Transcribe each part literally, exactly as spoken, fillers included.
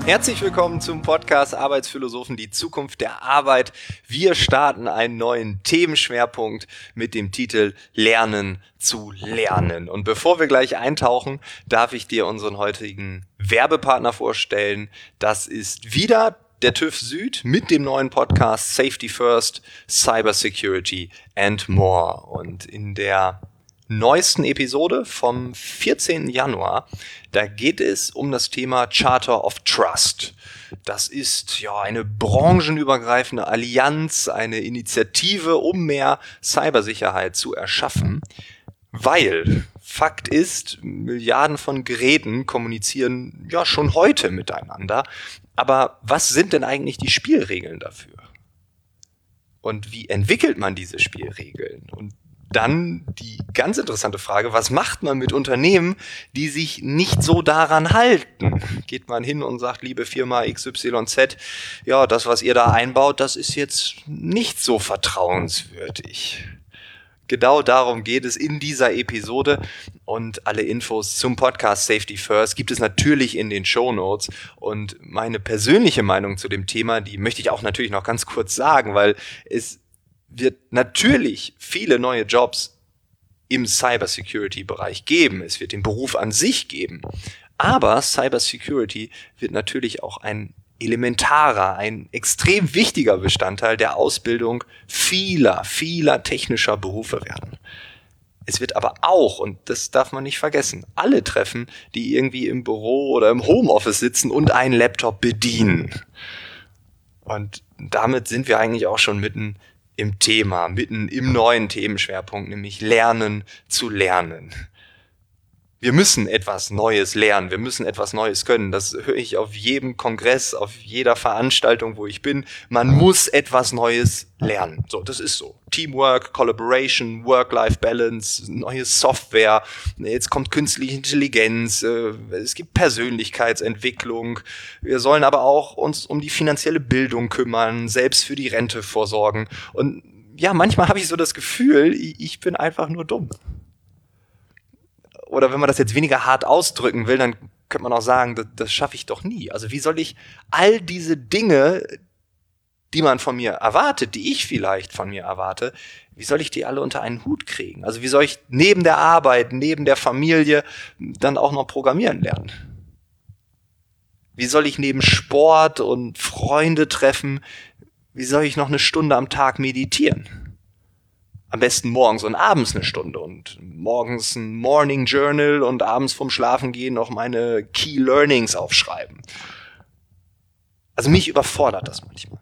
Herzlich willkommen zum Podcast Arbeitsphilosophen, die Zukunft der Arbeit. Wir starten einen neuen Themenschwerpunkt mit dem Titel Lernen zu lernen. Und bevor wir gleich eintauchen, darf ich dir unseren heutigen Werbepartner vorstellen. Das ist wieder der TÜV Süd mit dem neuen Podcast Safety First, Cyber Security and More. Und in der neuesten Episode vom vierzehnten Januar, da geht es um das Thema Charter of Trust. Das ist ja eine branchenübergreifende Allianz, eine Initiative, um mehr Cybersicherheit zu erschaffen, weil Fakt ist, Milliarden von Geräten kommunizieren ja schon heute miteinander. Aber was sind denn eigentlich die Spielregeln dafür? Und wie entwickelt man diese Spielregeln? Und dann die ganz interessante Frage, was macht man mit Unternehmen, die sich nicht so daran halten? Geht man hin und sagt, liebe Firma X Y Z, ja, das, was ihr da einbaut, das ist jetzt nicht so vertrauenswürdig. Genau darum geht es in dieser Episode, und alle Infos zum Podcast Safety First gibt es natürlich in den Shownotes. Und meine persönliche Meinung zu dem Thema, die möchte ich auch natürlich noch ganz kurz sagen, weil es wird natürlich viele neue Jobs im Cybersecurity-Bereich geben. Es wird den Beruf an sich geben. Aber Cybersecurity wird natürlich auch ein elementarer, ein extrem wichtiger Bestandteil der Ausbildung vieler, vieler technischer Berufe werden. Es wird aber auch, und das darf man nicht vergessen, alle treffen, die irgendwie im Büro oder im Homeoffice sitzen und einen Laptop bedienen. Und damit sind wir eigentlich auch schon mitten im Thema, mitten im neuen Themenschwerpunkt, nämlich Lernen zu lernen. Wir müssen etwas Neues lernen, wir müssen etwas Neues können. Das höre ich auf jedem Kongress, auf jeder Veranstaltung, wo ich bin. Man muss etwas Neues lernen. So, das ist so. Teamwork, Collaboration, Work-Life-Balance, neue Software. Jetzt kommt künstliche Intelligenz. Es gibt Persönlichkeitsentwicklung. Wir sollen aber auch uns um die finanzielle Bildung kümmern, selbst für die Rente vorsorgen. Und ja, manchmal habe ich so das Gefühl, ich bin einfach nur dumm. Oder wenn man das jetzt weniger hart ausdrücken will, dann könnte man auch sagen, das, das schaffe ich doch nie. Also wie soll ich all diese Dinge, die man von mir erwartet, die ich vielleicht von mir erwarte, wie soll ich die alle unter einen Hut kriegen? Also wie soll ich neben der Arbeit, neben der Familie dann auch noch programmieren lernen? Wie soll ich neben Sport und Freunde treffen, wie soll ich noch eine Stunde am Tag meditieren? Am besten morgens und abends eine Stunde und morgens ein Morning Journal und abends vorm Schlafengehen noch meine Key Learnings aufschreiben. Also mich überfordert das manchmal.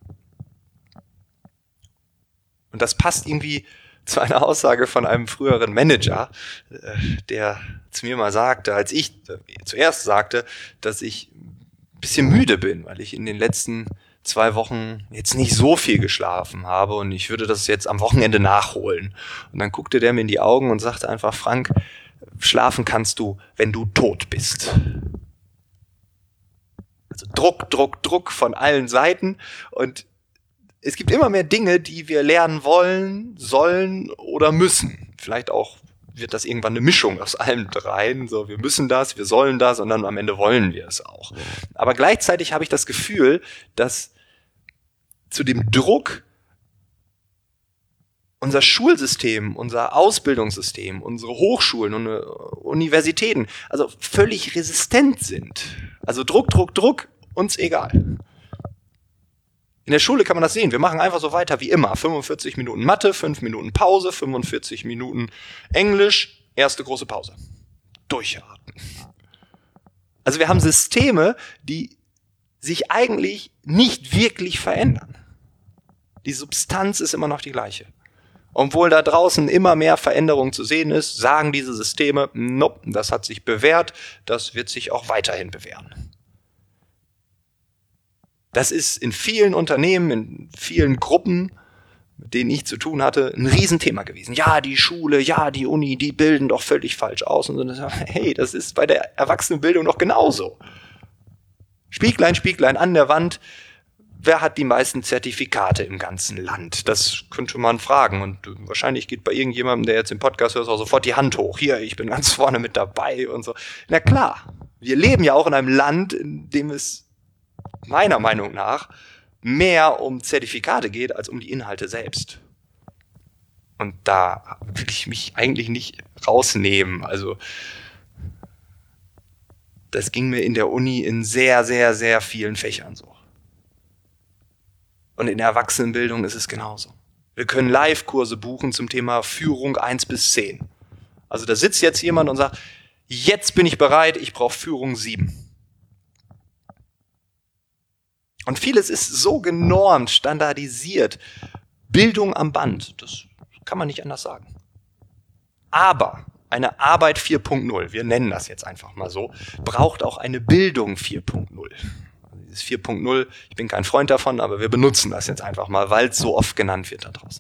Und das passt irgendwie zu einer Aussage von einem früheren Manager, der zu mir mal sagte, als ich zuerst sagte, dass ich ein bisschen müde bin, weil ich in den letzten zwei Wochen jetzt nicht so viel geschlafen habe und ich würde das jetzt am Wochenende nachholen. Und dann guckte der mir in die Augen und sagte einfach, Frank, schlafen kannst du, wenn du tot bist. Also Druck, Druck, Druck von allen Seiten, und es gibt immer mehr Dinge, die wir lernen wollen, sollen oder müssen. Vielleicht auch wird das irgendwann eine Mischung aus allem dreien. So, wir müssen das, wir sollen das und dann am Ende wollen wir es auch. Aber gleichzeitig habe ich das Gefühl, dass zu dem Druck unser Schulsystem, unser Ausbildungssystem, unsere Hochschulen und Universitäten also völlig resistent sind. Also Druck, Druck, Druck, uns egal. In der Schule kann man das sehen. Wir machen einfach so weiter wie immer. fünfundvierzig Minuten Mathe, fünf Minuten Pause, fünfundvierzig Minuten Englisch, erste große Pause. Durchatmen. Also wir haben Systeme, die sich eigentlich nicht wirklich verändern. Die Substanz ist immer noch die gleiche. Obwohl da draußen immer mehr Veränderung zu sehen ist, sagen diese Systeme, nope, das hat sich bewährt, das wird sich auch weiterhin bewähren. Das ist in vielen Unternehmen, in vielen Gruppen, mit denen ich zu tun hatte, ein Riesenthema gewesen. Ja, die Schule, ja, die Uni, die bilden doch völlig falsch aus. Und so, hey, das ist bei der Erwachsenenbildung doch genauso. Spieglein, Spieglein an der Wand, wer hat die meisten Zertifikate im ganzen Land? Das könnte man fragen. Und wahrscheinlich geht bei irgendjemandem, der jetzt den Podcast hört, auch sofort die Hand hoch. Hier, ich bin ganz vorne mit dabei und so. Na klar, wir leben ja auch in einem Land, in dem es meiner Meinung nach mehr um Zertifikate geht, als um die Inhalte selbst. Und da will ich mich eigentlich nicht rausnehmen. Also das ging mir in der Uni in sehr, sehr, sehr vielen Fächern so. Und in der Erwachsenenbildung ist es genauso. Wir können Live-Kurse buchen zum Thema Führung eins bis zehn. Also da sitzt jetzt jemand und sagt, jetzt bin ich bereit, ich brauche Führung sieben. Und vieles ist so genormt, standardisiert. Bildung am Band, das kann man nicht anders sagen. Aber eine Arbeit vier Punkt null, wir nennen das jetzt einfach mal so, braucht auch eine Bildung vier Punkt null. Dieses vier Punkt null, ich bin kein Freund davon, aber wir benutzen das jetzt einfach mal, weil es so oft genannt wird da draußen.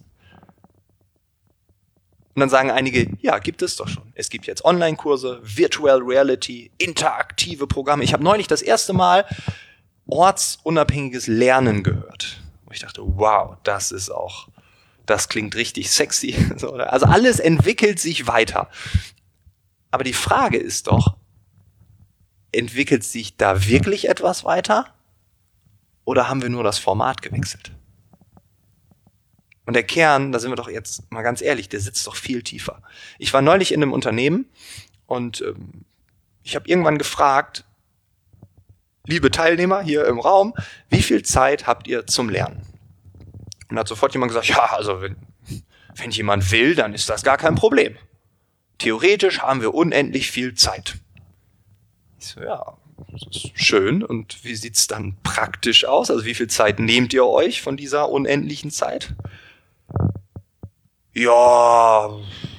Und dann sagen einige, ja, gibt es doch schon. Es gibt jetzt Online-Kurse, Virtual Reality, interaktive Programme. Ich habe neulich das erste Mal ortsunabhängiges Lernen gehört. Wo ich dachte, wow, das ist auch, das klingt richtig sexy. Also alles entwickelt sich weiter. Aber die Frage ist doch, entwickelt sich da wirklich etwas weiter? Oder haben wir nur das Format gewechselt? Und der Kern, da sind wir doch jetzt mal ganz ehrlich, der sitzt doch viel tiefer. Ich war neulich in einem Unternehmen und ähm, ich habe irgendwann gefragt, liebe Teilnehmer hier im Raum, wie viel Zeit habt ihr zum Lernen? Und da hat sofort jemand gesagt, ja, also wenn, wenn jemand will, dann ist das gar kein Problem. Theoretisch haben wir unendlich viel Zeit. Ich so, ja, das ist schön. Und wie sieht's dann praktisch aus? Also wie viel Zeit nehmt ihr euch von dieser unendlichen Zeit? Ja,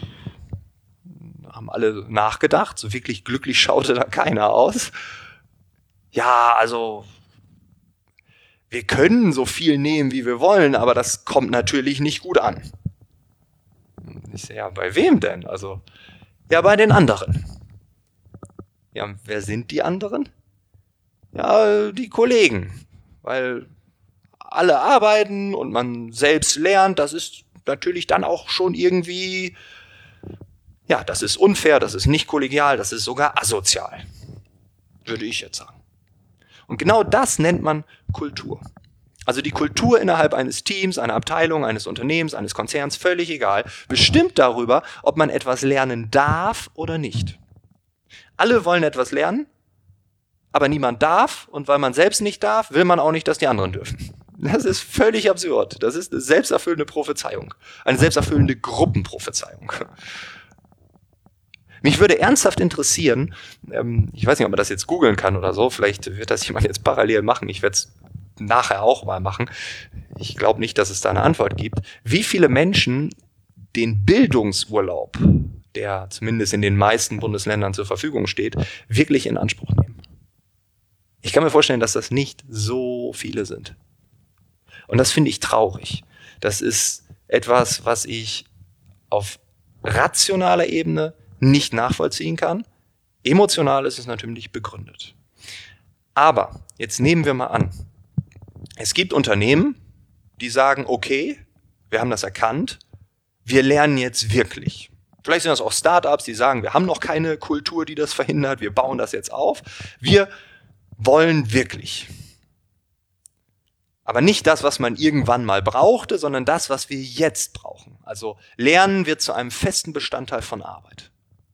haben alle nachgedacht. So wirklich glücklich schaute da keiner aus. Ja, also wir können so viel nehmen, wie wir wollen, aber das kommt natürlich nicht gut an. Ich sage, ja, bei wem denn? Also, ja, bei den anderen. Ja, wer sind die anderen? Ja, die Kollegen. Weil alle arbeiten und man selbst lernt, das ist natürlich dann auch schon irgendwie, ja, das ist unfair, das ist nicht kollegial, das ist sogar asozial. Würde ich jetzt sagen. Und genau das nennt man Kultur. Also die Kultur innerhalb eines Teams, einer Abteilung, eines Unternehmens, eines Konzerns, völlig egal, bestimmt darüber, ob man etwas lernen darf oder nicht. Alle wollen etwas lernen, aber niemand darf, und weil man selbst nicht darf, will man auch nicht, dass die anderen dürfen. Das ist völlig absurd. Das ist eine selbsterfüllende Prophezeiung. Eine selbsterfüllende Gruppenprophezeiung. Mich würde ernsthaft interessieren, ähm, ich weiß nicht, ob man das jetzt googeln kann oder so, vielleicht wird das jemand jetzt parallel machen, ich werde es nachher auch mal machen. Ich glaube nicht, dass es da eine Antwort gibt. Wie viele Menschen den Bildungsurlaub, der zumindest in den meisten Bundesländern zur Verfügung steht, wirklich in Anspruch nehmen? Ich kann mir vorstellen, dass das nicht so viele sind. Und das finde ich traurig. Das ist etwas, was ich auf rationaler Ebene nicht nachvollziehen kann. Emotional ist es natürlich begründet. Aber jetzt nehmen wir mal an, es gibt Unternehmen, die sagen, okay, wir haben das erkannt, wir lernen jetzt wirklich. Vielleicht sind das auch Startups, die sagen, wir haben noch keine Kultur, die das verhindert, wir bauen das jetzt auf. Wir wollen wirklich. Aber nicht das, was man irgendwann mal brauchte, sondern das, was wir jetzt brauchen. Also Lernen wird zu einem festen Bestandteil von Arbeit.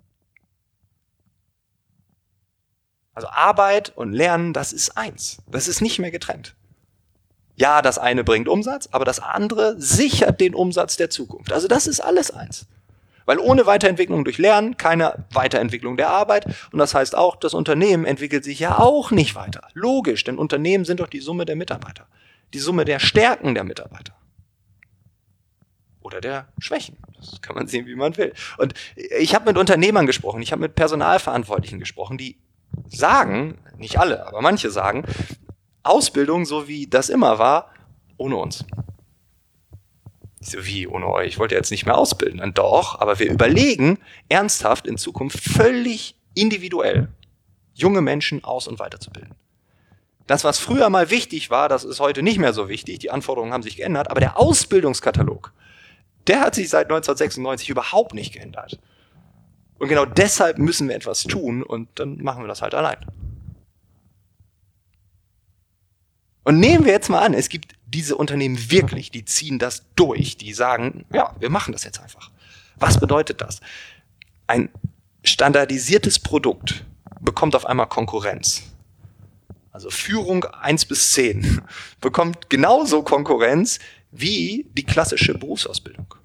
Also Arbeit und Lernen, das ist eins. Das ist nicht mehr getrennt. Ja, das eine bringt Umsatz, aber das andere sichert den Umsatz der Zukunft. Also das ist alles eins. Weil ohne Weiterentwicklung durch Lernen keine Weiterentwicklung der Arbeit. Und das heißt auch, das Unternehmen entwickelt sich ja auch nicht weiter. Logisch, denn Unternehmen sind doch die Summe der Mitarbeiter. Die Summe der Stärken der Mitarbeiter. Oder der Schwächen. Das kann man sehen, wie man will. Und ich habe mit Unternehmern gesprochen, ich habe mit Personalverantwortlichen gesprochen, die sagen, nicht alle, aber manche sagen, Ausbildung, so wie das immer war, ohne uns. Ich so, wie ohne euch? Ich wollte jetzt nicht mehr ausbilden. Dann doch, aber wir überlegen ernsthaft in Zukunft völlig individuell junge Menschen aus- und weiterzubilden. Das, was früher mal wichtig war, das ist heute nicht mehr so wichtig. Die Anforderungen haben sich geändert, aber der Ausbildungskatalog, der hat sich seit neunzehnhundertsechsundneunzig überhaupt nicht geändert. Und genau deshalb müssen wir etwas tun und dann machen wir das halt allein. Und nehmen wir jetzt mal an, es gibt diese Unternehmen wirklich, die ziehen das durch, die sagen, ja, wir machen das jetzt einfach. Was bedeutet das? Ein standardisiertes Produkt bekommt auf einmal Konkurrenz. Also Führung eins bis zehn bekommt genauso Konkurrenz wie die klassische Berufsausbildung.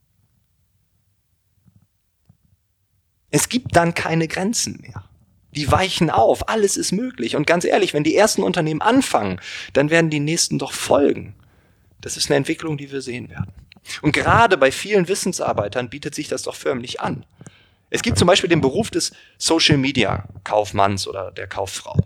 Es gibt dann keine Grenzen mehr. Die weichen auf, alles ist möglich. Und ganz ehrlich, wenn die ersten Unternehmen anfangen, dann werden die nächsten doch folgen. Das ist eine Entwicklung, die wir sehen werden. Und gerade bei vielen Wissensarbeitern bietet sich das doch förmlich an. Es gibt zum Beispiel den Beruf des Social-Media-Kaufmanns oder der Kauffrau.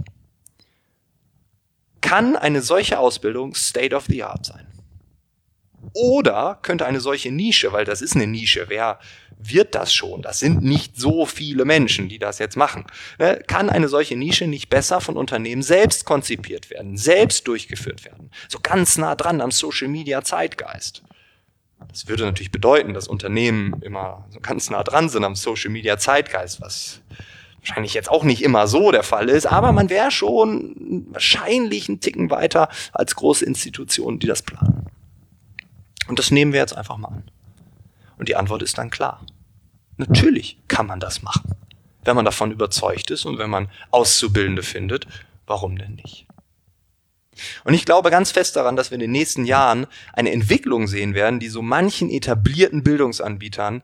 Kann eine solche Ausbildung State of the Art sein? Oder könnte eine solche Nische, weil das ist eine Nische, wer wird das schon? Das sind nicht so viele Menschen, die das jetzt machen. Kann eine solche Nische nicht besser von Unternehmen selbst konzipiert werden, selbst durchgeführt werden? So ganz nah dran am Social-Media-Zeitgeist. Das würde natürlich bedeuten, dass Unternehmen immer so ganz nah dran sind am Social-Media-Zeitgeist, was wahrscheinlich jetzt auch nicht immer so der Fall ist, aber man wäre schon wahrscheinlich einen Ticken weiter als große Institutionen, die das planen. Und das nehmen wir jetzt einfach mal an. Und die Antwort ist dann klar. Natürlich kann man das machen. Wenn man davon überzeugt ist und wenn man Auszubildende findet, warum denn nicht? Und ich glaube ganz fest daran, dass wir in den nächsten Jahren eine Entwicklung sehen werden, die so manchen etablierten Bildungsanbietern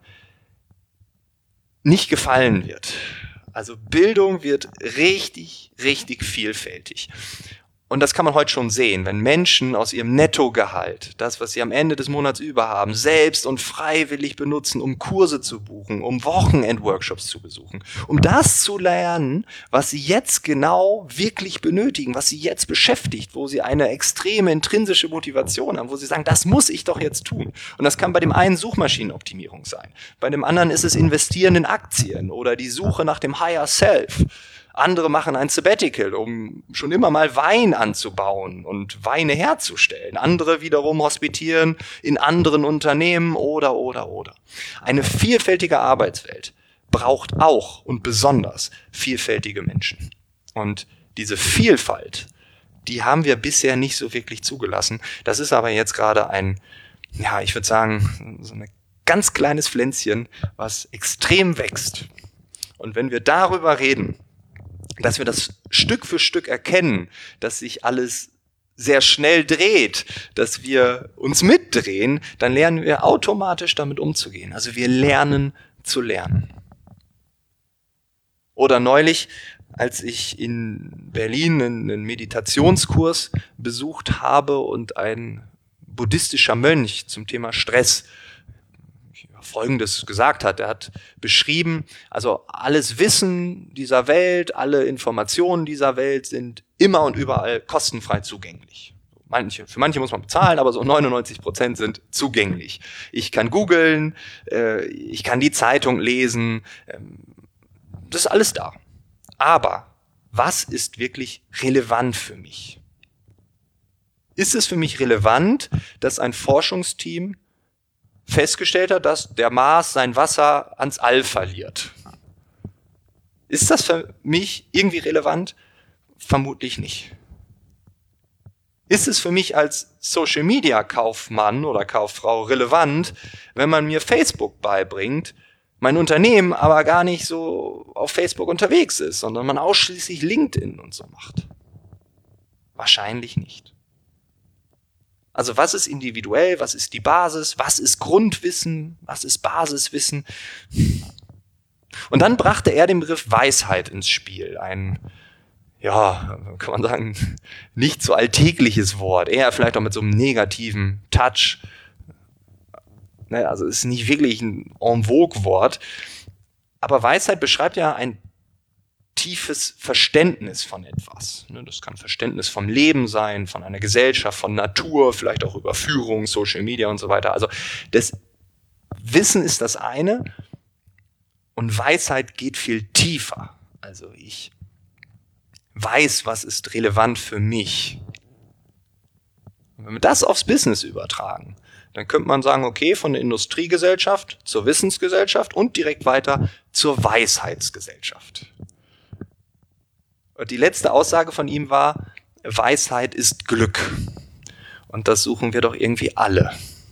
nicht gefallen wird. Also Bildung wird richtig, richtig vielfältig. Und das kann man heute schon sehen, wenn Menschen aus ihrem Nettogehalt, das, was sie am Ende des Monats über haben, selbst und freiwillig benutzen, um Kurse zu buchen, um Wochenend-Workshops zu besuchen, um das zu lernen, was sie jetzt genau wirklich benötigen, was sie jetzt beschäftigt, wo sie eine extreme intrinsische Motivation haben, wo sie sagen, das muss ich doch jetzt tun. Und das kann bei dem einen Suchmaschinenoptimierung sein, bei dem anderen ist es Investieren in Aktien oder die Suche nach dem Higher Self. Andere machen ein Sabbatical, um schon immer mal Wein anzubauen und Weine herzustellen. Andere wiederum hospitieren in anderen Unternehmen oder, oder, oder. Eine vielfältige Arbeitswelt braucht auch und besonders vielfältige Menschen. Und diese Vielfalt, die haben wir bisher nicht so wirklich zugelassen. Das ist aber jetzt gerade ein, ja, ich würde sagen, so ein ganz kleines Pflänzchen, was extrem wächst. Und wenn wir darüber reden, dass wir das Stück für Stück erkennen, dass sich alles sehr schnell dreht, dass wir uns mitdrehen, dann lernen wir automatisch damit umzugehen. Also wir lernen zu lernen. Oder neulich, als ich in Berlin einen Meditationskurs besucht habe und ein buddhistischer Mönch zum Thema Stress Folgendes gesagt hat. Er hat beschrieben, also alles Wissen dieser Welt, alle Informationen dieser Welt sind immer und überall kostenfrei zugänglich. Manche, für manche muss man bezahlen, aber so neunundneunzig Prozent sind zugänglich. Ich kann googeln, äh, ich kann die Zeitung lesen, äh, das ist alles da. Aber was ist wirklich relevant für mich? Ist es für mich relevant, dass ein Forschungsteam festgestellt hat, dass der Mars sein Wasser ans All verliert? Ist das für mich irgendwie relevant? Vermutlich nicht. Ist es für mich als Social-Media-Kaufmann oder Kauffrau relevant, wenn man mir Facebook beibringt, mein Unternehmen aber gar nicht so auf Facebook unterwegs ist, sondern man ausschließlich LinkedIn und so macht? Wahrscheinlich nicht. Also was ist individuell, was ist die Basis, was ist Grundwissen, was ist Basiswissen? Und dann brachte er den Begriff Weisheit ins Spiel, ein, ja, kann man sagen, nicht so alltägliches Wort, eher vielleicht auch mit so einem negativen Touch. Also es ist nicht wirklich ein en vogue Wort, aber Weisheit beschreibt ja ein tiefes Verständnis von etwas. Das kann Verständnis vom Leben sein, von einer Gesellschaft, von Natur, vielleicht auch über Führung, Social Media und so weiter. Also das Wissen ist das eine und Weisheit geht viel tiefer. Also ich weiß, was ist relevant für mich. Und wenn wir das aufs Business übertragen, dann könnte man sagen, okay, von der Industriegesellschaft zur Wissensgesellschaft und direkt weiter zur Weisheitsgesellschaft. Und die letzte Aussage von ihm war, Weisheit ist Glück. Und das suchen wir doch irgendwie alle.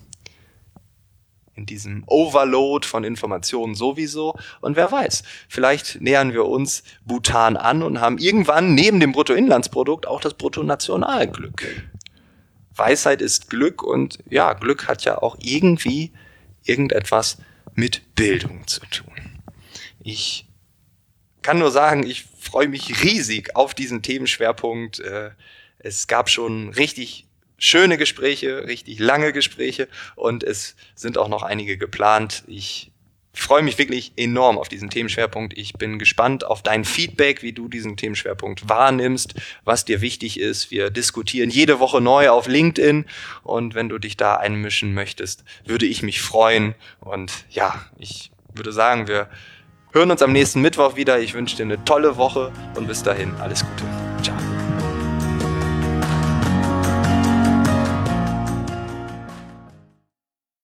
In diesem Overload von Informationen sowieso. Und wer weiß, vielleicht nähern wir uns Bhutan an und haben irgendwann neben dem Bruttoinlandsprodukt auch das Bruttonationalglück. Weisheit ist Glück und ja, Glück hat ja auch irgendwie irgendetwas mit Bildung zu tun. Ich kann nur sagen, ich freue mich riesig auf diesen Themenschwerpunkt. Es gab schon richtig schöne Gespräche, richtig lange Gespräche und es sind auch noch einige geplant. Ich freue mich wirklich enorm auf diesen Themenschwerpunkt. Ich bin gespannt auf dein Feedback, wie du diesen Themenschwerpunkt wahrnimmst, was dir wichtig ist. Wir diskutieren jede Woche neu auf LinkedIn und wenn du dich da einmischen möchtest, würde ich mich freuen. Und ja, ich würde sagen, wir hören uns am nächsten Mittwoch wieder. Ich wünsche dir eine tolle Woche und bis dahin alles Gute. Ciao.